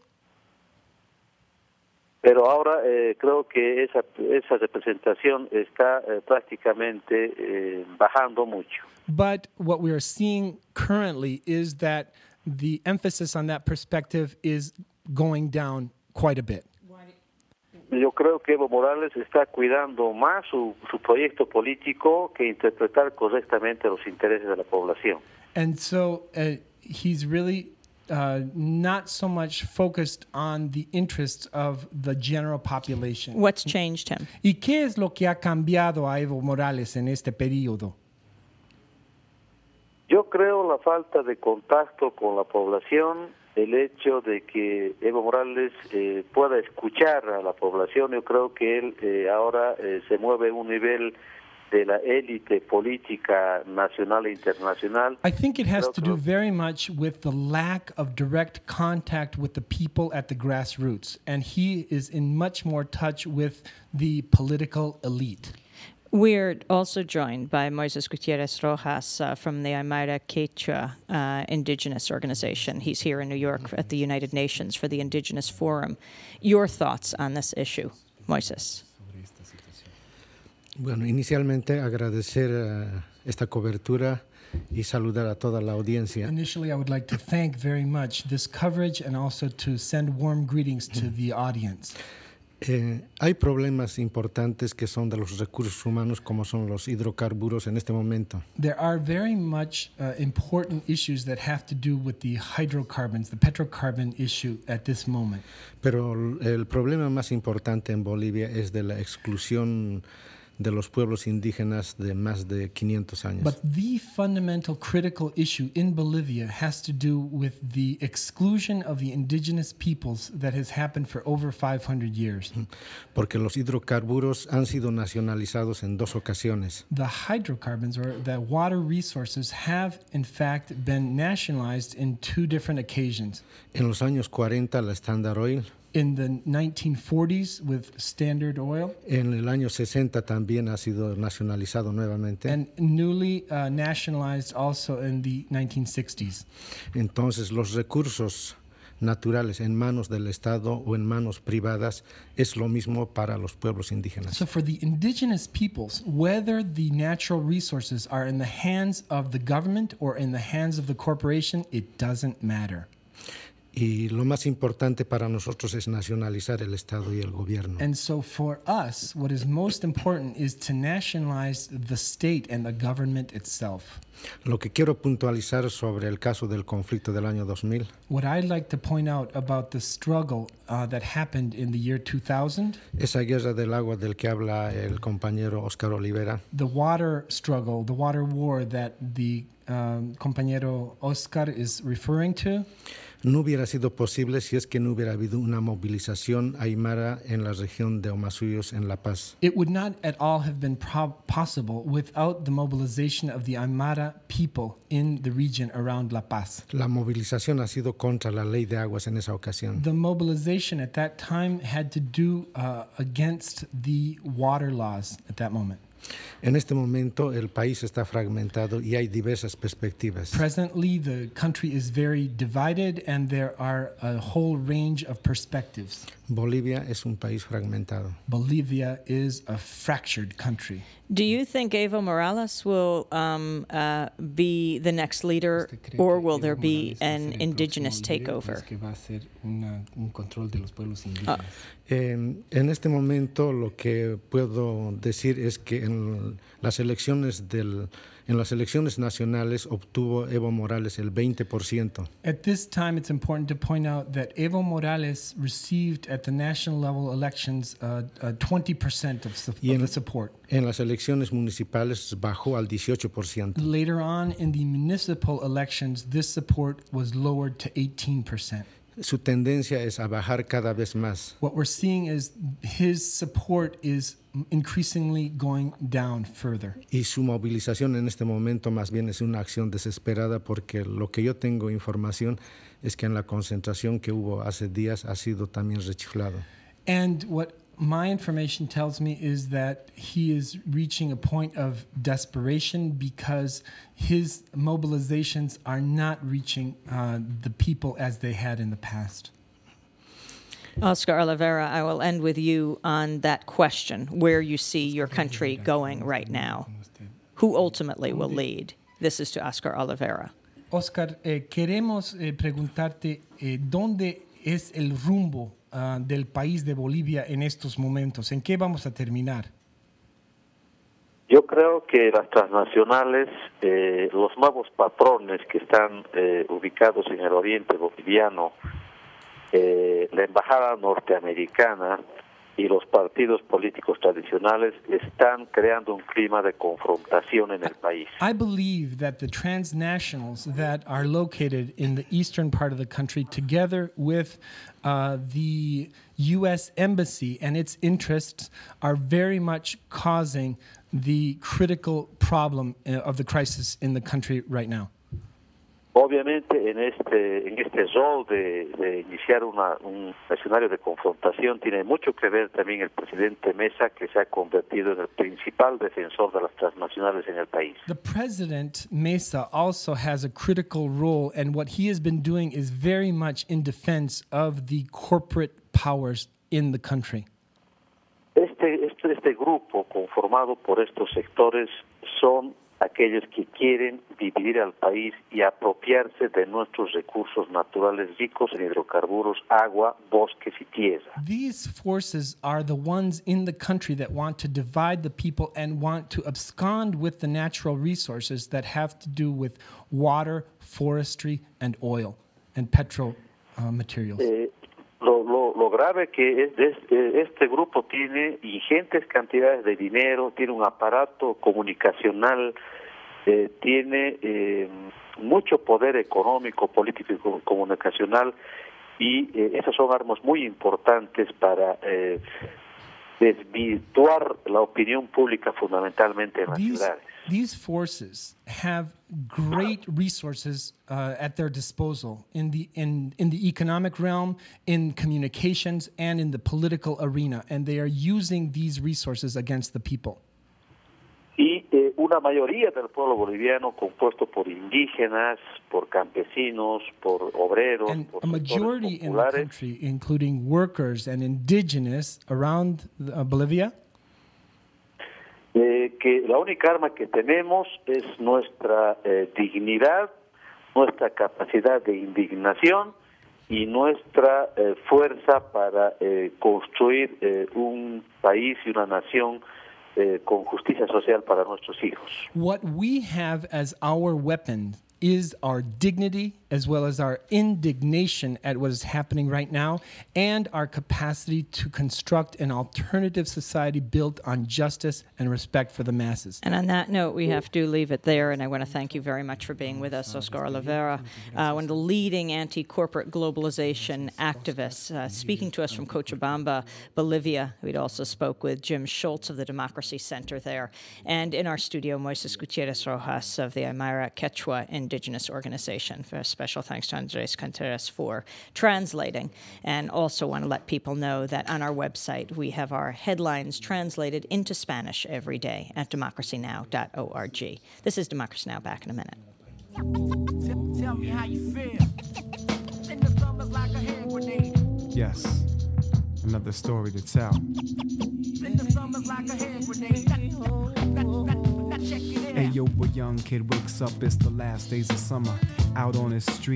Speaker 11: Pero ahora eh, creo que esa, esa representación está eh, prácticamente eh, bajando mucho.
Speaker 10: But what we are seeing currently is that the emphasis on that perspective is going down quite a bit.
Speaker 11: Yo creo que Evo Morales está cuidando más su, su proyecto político que interpretar correctamente los intereses de la población.
Speaker 10: And so uh, he's really uh, not so much focused on the interests of the general population.
Speaker 1: What's changed him?
Speaker 10: ¿Y qué es lo que ha cambiado a Evo Morales en este periodo?
Speaker 11: Yo creo la falta de contacto con la población, el hecho de que Evo Morales eh, pueda escuchar a la población. Yo creo que él eh, ahora eh, se mueve a un nivel de la élite política nacional e internacional.
Speaker 10: I think it has to do very much with the lack of direct contact with the people at the grassroots, and he is in much more touch with the political elite.
Speaker 1: We're also joined by Moises Gutierrez Rojas uh, from the Aymara Quechua uh, Indigenous Organization. He's here in New York at the United Nations for the Indigenous Forum. Your thoughts on this issue, Moises?
Speaker 12: Bueno, inicialmente agradecer uh, esta cobertura y saludar a toda la audiencia.
Speaker 10: Initially, I would like to thank very much this coverage and also to send warm greetings to the audience.
Speaker 12: Eh, hay problemas importantes que son de los recursos humanos, como son los hidrocarburos en este momento.
Speaker 10: There are very much uh, important issues that have to do with the hydrocarbons, the petrocarbon issue at this moment.
Speaker 12: Pero el problema más importante en Bolivia es de la exclusión de los pueblos indígenas de más de quinientos años.
Speaker 10: But the fundamental critical issue in Bolivia has to do with the exclusion of the indigenous peoples that has happened for over five hundred years.
Speaker 12: Porque los hidrocarburos han sido nacionalizados en dos ocasiones.
Speaker 10: The hydrocarbons, or the water resources, have in fact been nationalized in two different occasions.
Speaker 12: En los años cuarenta, la Standard Oil.
Speaker 10: In the nineteen forties with Standard Oil.
Speaker 12: En el año sesenta también ha sido nacionalizado nuevamente.
Speaker 10: And newly uh, nationalized also in the nineteen sixties.
Speaker 12: Entonces, los recursos naturales en manos del Estado o en manos privadas es lo mismo para los pueblos indígenas.
Speaker 10: So for the indigenous peoples, whether the natural resources are in the hands of the government or in the hands of the corporation, it doesn't matter.
Speaker 12: Y lo más importante para nosotros es nacionalizar el Estado y el gobierno.
Speaker 10: And so for us, what is most important is to nationalize the state and the government itself.
Speaker 12: Lo que quiero puntualizar sobre el caso del conflicto del año dos mil.
Speaker 10: What I'd like to point out about the struggle uh, that happened in the year two thousand.
Speaker 12: Esa guerra del agua del que habla el compañero Oscar Oliveira.
Speaker 10: The water struggle, the water war that the um, compañero Oscar is referring to.
Speaker 12: No hubiera sido posible si es que no hubiera habido una movilización aymara en la región de Omasuyos en La Paz.
Speaker 10: It would not at all have been pro- possible without the mobilization of the Aymara people in the region around La Paz.
Speaker 12: La movilización ha sido contra la ley de aguas en esa ocasión.
Speaker 10: The mobilization at that time had to do uh, against the water laws at that moment.
Speaker 12: En este momento el país está fragmentado y hay diversas perspectivas.
Speaker 10: Presently, the country is very divided and there are a whole range of perspectives.
Speaker 12: Bolivia es un país fragmentado.
Speaker 10: Bolivia is a fractured country.
Speaker 1: Do you think Evo Morales will um, uh, be the next leader, or will there be an indigenous takeover?
Speaker 10: Uh,
Speaker 12: En, en este momento lo que puedo decir es que en las elecciones del en las elecciones nacionales obtuvo Evo Morales el veinte por ciento.
Speaker 10: At this time, it's important to point out that Evo Morales received at the national level elections uh, uh, twenty percent of, su-
Speaker 12: Y en,
Speaker 10: of the support.
Speaker 12: En las elecciones municipales bajó al dieciocho por ciento.
Speaker 10: Later on in the municipal elections, this support was lowered to eighteen percent.
Speaker 12: Su tendencia es a bajar cada vez más.
Speaker 10: What we're seeing is his support is increasingly going down further.
Speaker 12: Y su movilización en este momento más bien es una acción desesperada, porque lo que yo tengo información es que en la concentración que hubo hace días ha sido también rechiflado.
Speaker 10: And what my information tells me is that he is reaching a point of desperation because his mobilizations are not reaching uh, the people as they had in the past.
Speaker 1: Oscar Oliveira, I will end with you on that question, where you see your country going right now. Who ultimately will lead? This is to Oscar Oliveira.
Speaker 10: Oscar, eh, queremos eh, preguntarte eh, dónde es el rumbo uh, del país de Bolivia en estos momentos. ¿En qué vamos a terminar?
Speaker 11: Yo creo que las transnacionales, eh, los nuevos patrones que están eh, ubicados en el oriente boliviano, eh, la embajada norteamericana y los partidos políticos tradicionales están creando un clima de confrontación en el país.
Speaker 10: I believe that the transnationals that are located in the eastern part of the country, together with uh, the U S Embassy and its interests, are very much causing the critical problem of the crisis in the country right now.
Speaker 11: Obviamente, en este en este rol de, de iniciar una, un escenario de confrontación tiene mucho que ver también el presidente Mesa, que se ha convertido en el principal defensor de las transnacionales en el país.
Speaker 10: The president Mesa also has a critical role, and what he has been doing is very much in defense of the corporate powers in the country.
Speaker 11: Este este este grupo conformado por estos sectores son aquellos que quieren dividir al país y apropiarse de nuestros recursos naturales ricos en hidrocarburos, agua, bosques y tierra.
Speaker 10: These forces are the ones in the country that want to divide the people and want to abscond with the natural resources that have to do with water, forestry, and oil and petro uh, materials.
Speaker 11: Eh, Lo, lo, lo grave que es, es este grupo tiene ingentes cantidades de dinero, tiene un aparato comunicacional, eh, tiene eh, mucho poder económico, político y comunicacional, y eh, esas son armas muy importantes para eh, desvirtuar la opinión pública fundamentalmente en las
Speaker 10: These,
Speaker 11: ciudades.
Speaker 10: these forces have great resources uh, at their disposal in the in in the economic realm, in communications, and in the political arena, and they are using these resources against the people.
Speaker 11: Y eh, una mayoría del pueblo boliviano compuesto por indígenas, por campesinos, por obreros,
Speaker 10: And
Speaker 11: por
Speaker 10: a majority in the
Speaker 11: populares,
Speaker 10: country, including workers and indigenous around uh, Bolivia,
Speaker 11: eh, que la única arma que tenemos es nuestra eh, dignidad, nuestra capacidad de indignación y nuestra eh, fuerza para eh, construir eh, un país y una nación eh, con justicia social para nuestros hijos.
Speaker 10: what we have as our weapon is our dignity, as well as our indignation at what is happening right now, and our capacity to construct an alternative society built on justice and respect for the masses.
Speaker 1: And on that note, we have to leave it there. And I want to thank you very much for being with us, Oscar Oliveira, uh, one of the leading anti-corporate globalization activists, uh, speaking to us from Cochabamba, Bolivia. We'd also spoke with Jim Schultz of the Democracy Center there. And in our studio, Moises Gutierrez Rojas of the Aymara Quechua Indigenous Organization. For a special thanks to Andres Canteras for translating. And also want to let people know that on our website, we have our headlines translated into Spanish every day at democracy now dot org. This is Democracy Now! Back in a minute.
Speaker 13: Tell me how you feel. In the summer's like a hand grenade.
Speaker 14: Yes, another story to tell.
Speaker 13: In the summer's like a hand grenade.
Speaker 14: Hey yo, a young kid wakes up, it's the last days of summer. Out on his street,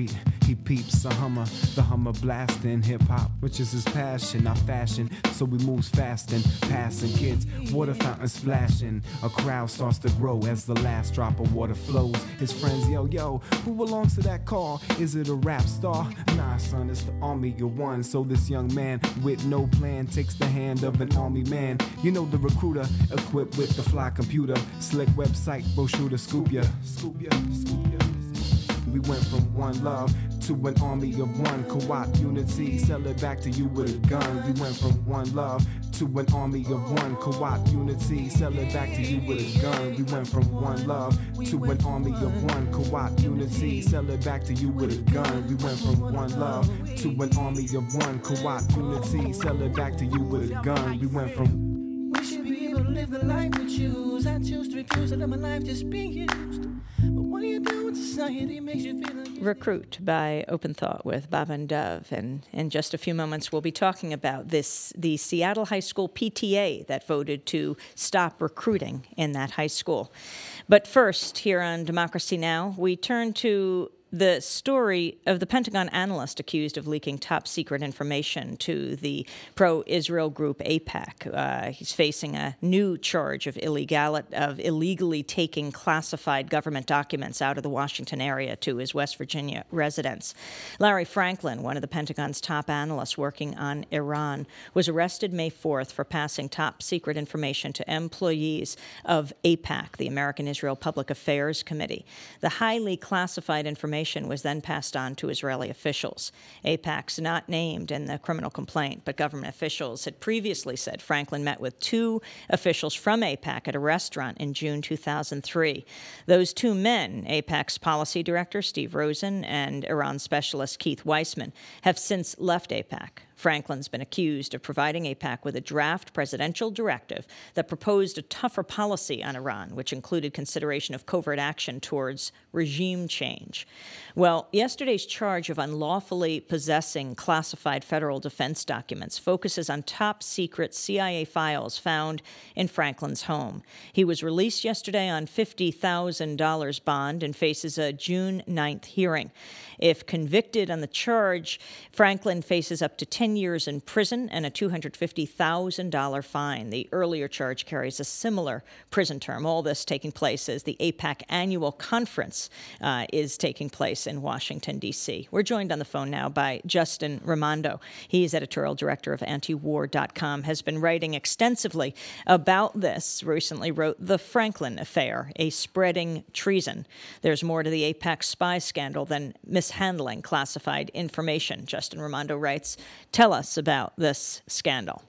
Speaker 14: He peeps a Hummer, the Hummer blasting hip-hop, which is his passion, not fashion. So he moves fast and passing kids, water fountain splashing. A crowd starts to grow as the last drop of water flows. His friends yell, yo, who belongs to that car? Is it a rap star? Nah, son, it's the army of one. So this young man with no plan takes the hand of an army man. You know the recruiter, equipped with the fly computer, slick website, brochure to scoop ya, scoop ya, scoop ya. We went from one love to an army of one, co-op unity, sell it back to you with a gun. We went from one love to an army of one, co-op unity, sell it back to you with a gun. We went from one love to an army of one, co-op unity, sell it back to you with a gun. We went from one love to an army of one, co-op unity, sell it back to you with a gun. We went from
Speaker 13: We should be able to live the life we choose. I choose to refuse to let my life just be used. But what do you do when society makes you feel like
Speaker 1: Recruit by Open Thought with Baba and Dove. And in just a few moments, we'll be talking about this, the Seattle High School P T A that voted to stop recruiting in that high school. But first, here on Democracy Now!, we turn to the story of the Pentagon analyst accused of leaking top-secret information to the pro-Israel group AIPAC. Uh, he's facing a new charge of, illegal, of illegally taking classified government documents out of the Washington area to his West Virginia residence. Larry Franklin, one of the Pentagon's top analysts working on Iran, was arrested May fourth for passing top-secret information to employees of AIPAC, the American Israel Public Affairs Committee. The highly classified information was then passed on to Israeli officials. AIPAC's not named in the criminal complaint, but government officials had previously said Franklin met with two officials from AIPAC at a restaurant in June two thousand three. Those two men, AIPAC's policy director Steve Rosen and Iran specialist Keith Weissman, have since left AIPAC. Franklin's been accused of providing AIPAC with a draft presidential directive that proposed a tougher policy on Iran, which included consideration of covert action towards regime change. Well, yesterday's charge of unlawfully possessing classified federal defense documents focuses on top-secret C I A files found in Franklin's home. He was released yesterday on fifty thousand dollars bond and faces a June ninth hearing. If convicted on the charge, Franklin faces up to ten years in prison and a two hundred fifty thousand dollars fine. The earlier charge carries a similar prison term. All this taking place as the AIPAC annual conference uh, is taking place in Washington, D C. We're joined on the phone now by Justin Raimondo. He's editorial director of antiwar dot com, has been writing extensively about this, recently wrote The Franklin Affair, a spreading treason. There's more to the AIPAC spy scandal than mishandling classified information. Justin Raimondo writes, tell us about this scandal.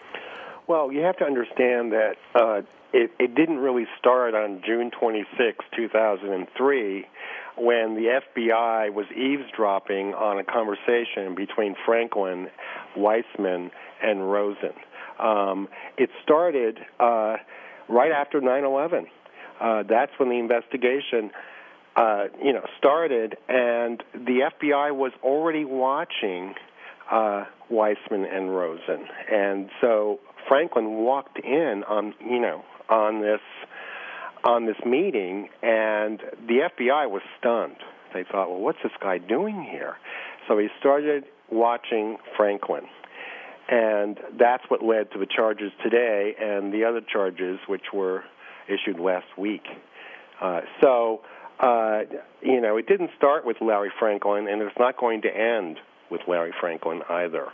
Speaker 15: Well, you have to understand that uh, it, it didn't really start on June twenty-sixth, two thousand three, when the F B I was eavesdropping on a conversation between Franklin, Weissman, and Rosen. Um, it started uh, right after nine eleven. Uh, that's when the investigation uh, you know, started, and the F B I was already watching uh, Weissman and Rosen. And so Franklin walked in on, you know, on this on this meeting, and the F B I was stunned. They thought, well, what's this guy doing here? So he started watching Franklin. And that's what led to the charges today and the other charges which were issued last week. Uh, so, uh, you know, it didn't start with Larry Franklin, and it's not going to end with Larry Franklin either.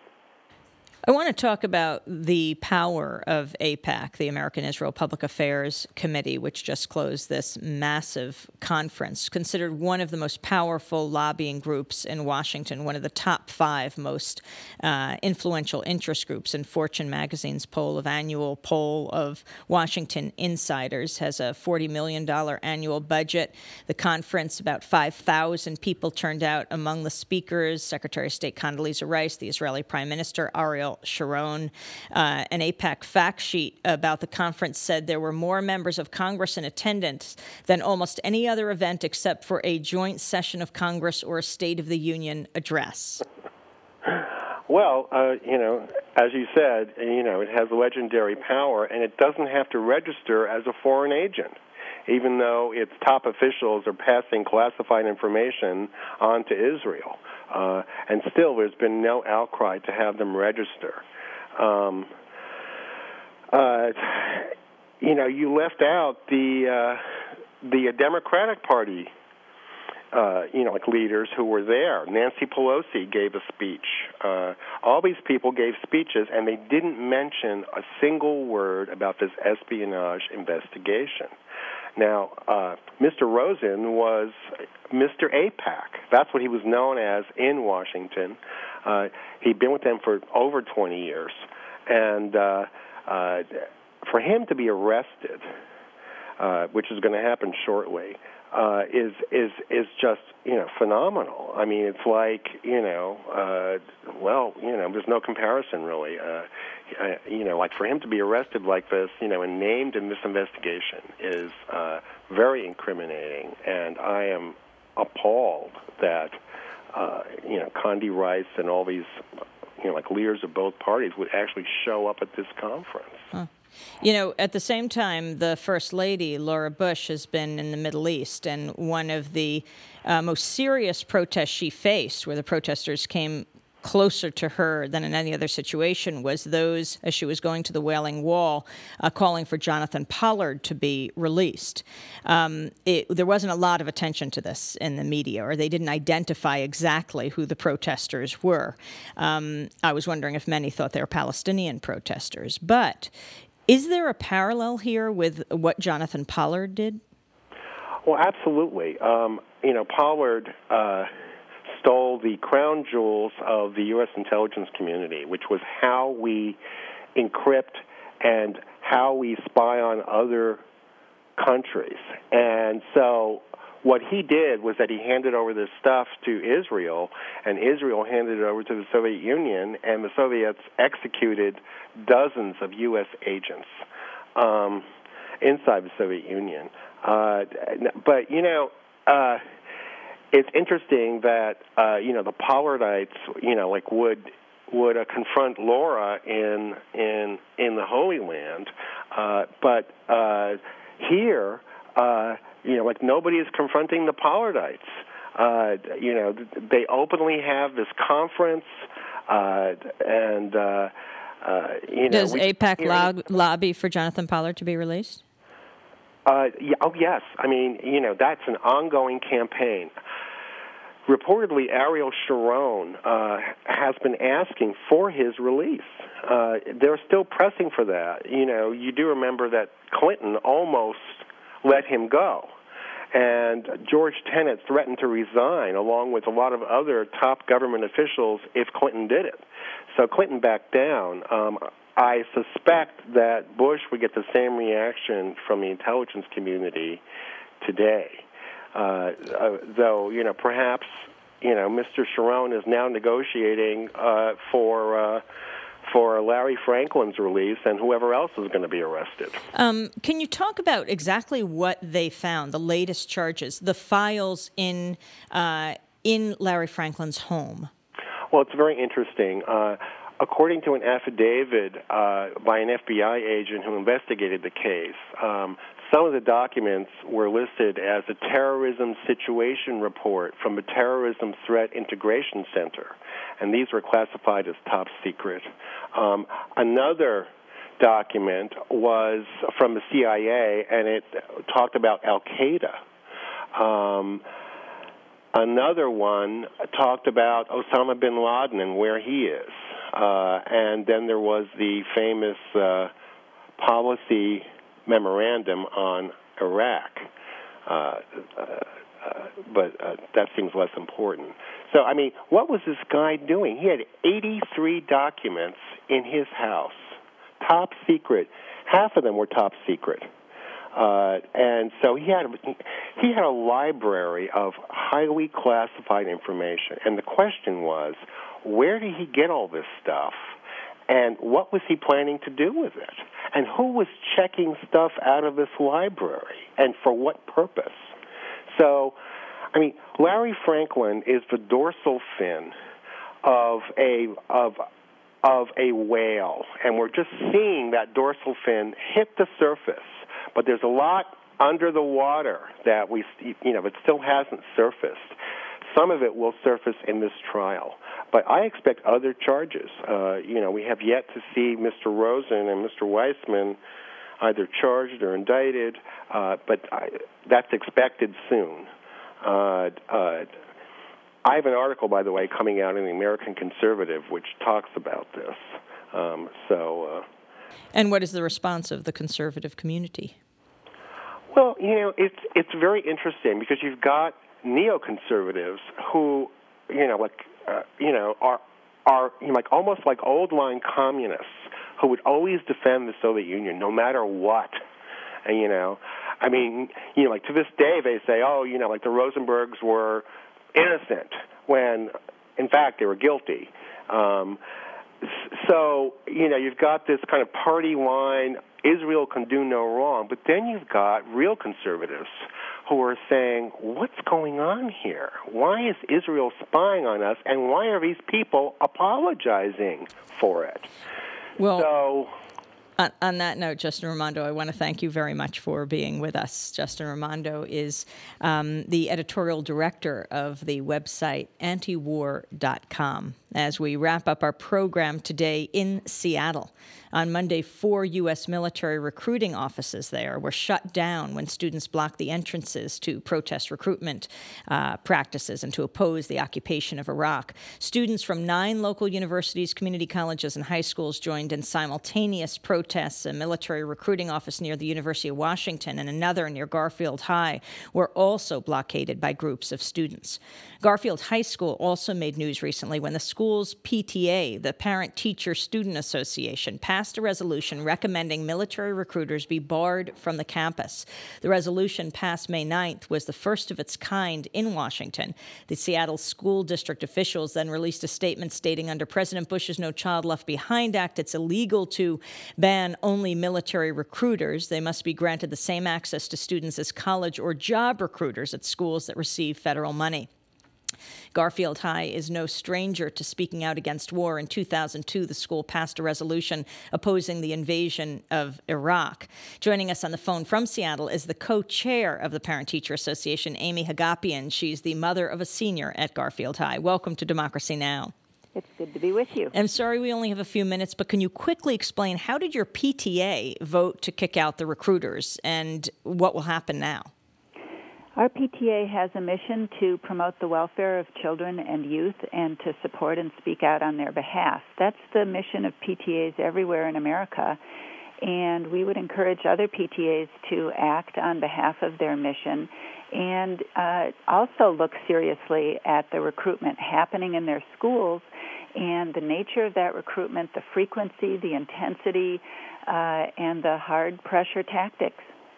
Speaker 1: I want to talk about the power of AIPAC, the American Israel Public Affairs Committee, which just closed this massive conference, considered one of the most powerful lobbying groups in Washington, one of the top five most uh, influential interest groups in Fortune magazine's poll of annual poll of Washington insiders, has a forty million dollars annual budget. The conference, about five thousand people turned out. Among the speakers, Secretary of State Condoleezza Rice, the Israeli Prime Minister Ariel Sharon. Uh, an AIPAC fact sheet about the conference said there were more members of Congress in attendance than almost any other event except for a joint session of Congress or a State of the Union address.
Speaker 15: Well, uh, you know, as you said, you know, it has legendary power, and it doesn't have to register as a foreign agent. even though its top officials are passing classified information on to Israel. Uh, and still, there's been no outcry to have them register. Um, uh, you know, you left out the uh, the Democratic Party. Uh, you know, like leaders who were there. Nancy Pelosi gave a speech. Uh, all these people gave speeches, and they didn't mention a single word about this espionage investigation. Now, uh, Mister Rosen was Mister AIPAC. That's what he was known as in Washington. Uh, he'd been with them for over twenty years. And uh, uh, for him to be arrested, uh, which is going to happen shortly, Uh, is is is just you know phenomenal. I mean, it's like you know, uh, well, you know, there's no comparison really. Uh, uh, you know, like for him to be arrested like this, you know, and named in this investigation is uh, very incriminating, and I am appalled that uh, you know Condi Rice and all these you know like leaders of both parties would actually show up at this conference.
Speaker 1: Huh. You know, at the same time, the First Lady, Laura Bush, has been in the Middle East, and one of the uh, most serious protests she faced, where the protesters came closer to her than in any other situation, was those, as she was going to the Wailing Wall, uh, calling for Jonathan Pollard to be released. Um, it, there wasn't a lot of attention to this in the media, or they didn't identify exactly who the protesters were. Um, I was wondering if many thought they were Palestinian protesters. But is there a parallel here with what Jonathan Pollard did?
Speaker 15: Well, absolutely. Um, you know, Pollard uh, stole the crown jewels of the U S intelligence community, which was how we encrypt and how we spy on other countries. And so what he did was that he handed over this stuff to Israel, and Israel handed it over to the Soviet Union, and the Soviets executed dozens of U S agents um, inside the Soviet Union. Uh, but, you know, uh, it's interesting that, uh, you know, the Pollardites, you know, like would would uh, confront Laura in in in the Holy Land, uh, but uh, here, uh, you know, like nobody is confronting the Pollardites. Uh, you know, they openly have this conference, uh, and uh, uh, you know,
Speaker 1: does
Speaker 15: we,
Speaker 1: AIPAC
Speaker 15: you know,
Speaker 1: lo- lobby for Jonathan Pollard to be released?
Speaker 15: Uh, yeah, oh, yes. I mean, you know, that's an ongoing campaign. Reportedly, Ariel Sharon uh, has been asking for his release. Uh, they're still pressing for that. You know, you do remember that Clinton almost let him go. And George Tenet threatened to resign, along with a lot of other top government officials, if Clinton did it. So Clinton backed down. Um, I suspect that Bush would get the same reaction from the intelligence community today. Uh, uh, though, you know, perhaps, you know, Mister Sharon is now negotiating uh, for uh, for Larry Franklin's release and whoever else is going to be arrested.
Speaker 1: Um, can you talk about exactly what they found, the latest charges, the files in uh, in Larry Franklin's home?
Speaker 15: Well, it's very interesting. Uh, according to an affidavit uh, by an F B I agent who investigated the case, um, some of the documents were listed as a terrorism situation report from the Terrorism Threat Integration Center, and these were classified as top secret. Um, another document was from the C I A, and it talked about Al-Qaeda. Um, another one talked about Osama bin Laden and where he is. Uh, and then there was the famous uh, policy memorandum on Iraq, uh, uh, uh, but uh, that seems less important. So, I mean, what was this guy doing? He had eighty-three documents in his house, top secret. Half of them were top secret. Uh, and so he had he had a library of highly classified information. And the question was, where did he get all this stuff? And what was he planning to do with it? And who was checking stuff out of this library? And for what purpose? So, I mean, Larry Franklin is the dorsal fin of a of of a whale, and we're just seeing that dorsal fin hit the surface. But there's a lot under the water that we, you know, it still hasn't surfaced. Some of it will surface in this trial. But I expect other charges. Uh, you know, we have yet to see Mister Rosen and Mister Weissman either charged or indicted, uh, but I, that's expected soon. Uh, uh, I have an article, by the way, coming out in the American Conservative, which talks about this. Um, so. Uh,
Speaker 1: and what is the response of the conservative community?
Speaker 15: Well, you know, it's it's very interesting because you've got neoconservatives who, you know, like, uh, you know, are are you know, like almost like old line communists who would always defend the Soviet Union no matter what. And, you know, I mean, you know, like to this day they say, oh, you know, like the Rosenbergs were innocent when, in fact, they were guilty. Um, so, you know, you've got this kind of party line, Israel can do no wrong, but then you've got real conservatives who are saying, what's going on here? Why is Israel spying on us, and why are these people apologizing for it?
Speaker 1: Well,
Speaker 15: so,
Speaker 1: on, on that note, Justin Raimondo, I want to thank you very much for being with us. Justin Raimondo is um, the editorial director of the website antiwar dot com. As we wrap up our program today in Seattle, on Monday, four U S military recruiting offices there were shut down when students blocked the entrances to protest recruitment uh, practices and to oppose the occupation of Iraq. Students from nine local universities, community colleges, and high schools joined in simultaneous protests. A military recruiting office near the University of Washington and another near Garfield High were also blockaded by groups of students. Garfield High School also made news recently when the school's P T A, the Parent Teacher Student Association, passed a resolution recommending military recruiters be barred from the campus. The resolution passed May ninth was the first of its kind in Washington. The Seattle School District officials then released a statement stating under President Bush's No Child Left Behind Act, it's illegal to ban only military recruiters. They must be granted the same access to students as college or job recruiters at schools that receive federal money. Garfield High is no stranger to speaking out against war. In two thousand two, the school passed a resolution opposing the invasion of Iraq. Joining us on the phone from Seattle is the co-chair of the Parent Teacher Association, Amy Hagapian. She's the mother of a senior at Garfield High. Welcome to Democracy Now!
Speaker 16: It's good to be with you.
Speaker 1: I'm sorry we only have a few minutes, but can you quickly explain how did your P T A vote to kick out the recruiters and what will happen now?
Speaker 16: Our P T A has a mission to promote the welfare of children and youth and to support and speak out on their behalf. That's the mission of P T As everywhere in America, and we would encourage other P T As to act on behalf of their mission and uh, also look seriously at the recruitment happening in their schools and the nature of that recruitment, the frequency, the intensity, uh, and the hard pressure tactics.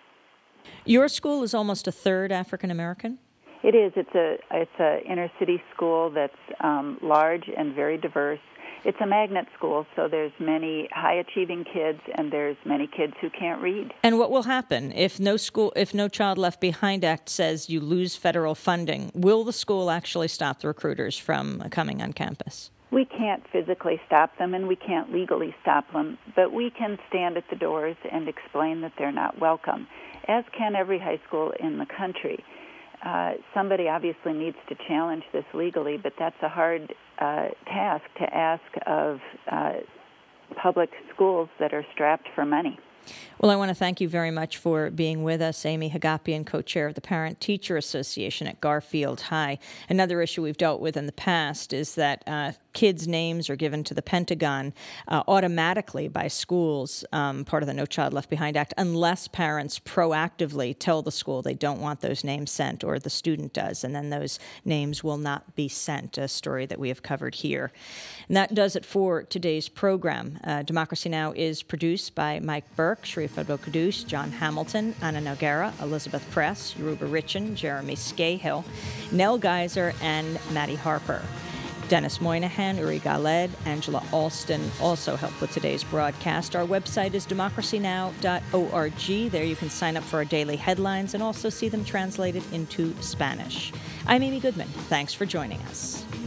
Speaker 1: Your school is almost a third African American?
Speaker 16: It is. It's a it's a inner city school that's um, large and very diverse. It's a magnet school, so there's many high achieving kids and there's many kids who can't read.
Speaker 1: And what will happen if no school, if No Child Left Behind Act says you lose federal funding? Will the school actually stop the recruiters from coming on campus?
Speaker 16: We can't physically stop them and we can't legally stop them, but we can stand at the doors and explain that they're not welcome, as can every high school in the country. Uh, somebody obviously needs to challenge this legally, but that's a hard uh, task to ask of uh, public schools that are strapped for money.
Speaker 1: Well, I want to thank you very much for being with us, Amy Hagapian, co-chair of the Parent Teacher Association at Garfield High. Another issue we've dealt with in the past is that uh, kids' names are given to the Pentagon uh, automatically by schools, um, part of the No Child Left Behind Act, unless parents proactively tell the school they don't want those names sent, or the student does, and then those names will not be sent, a story that we have covered here. And that does it for today's program. Uh, Democracy Now! Is produced by Mike Burke, Sharif Abdel-Kouddous, John Hamilton, Anna Noguera, Elizabeth Press, Yoruba Richin, Jeremy Scahill, Nell Geiser, and Maddie Harper. Dennis Moynihan, Uri Galed, Angela Alston also helped with today's broadcast. Our website is democracy now dot org. There you can sign up for our daily headlines and also see them translated into Spanish. I'm Amy Goodman. Thanks for joining us.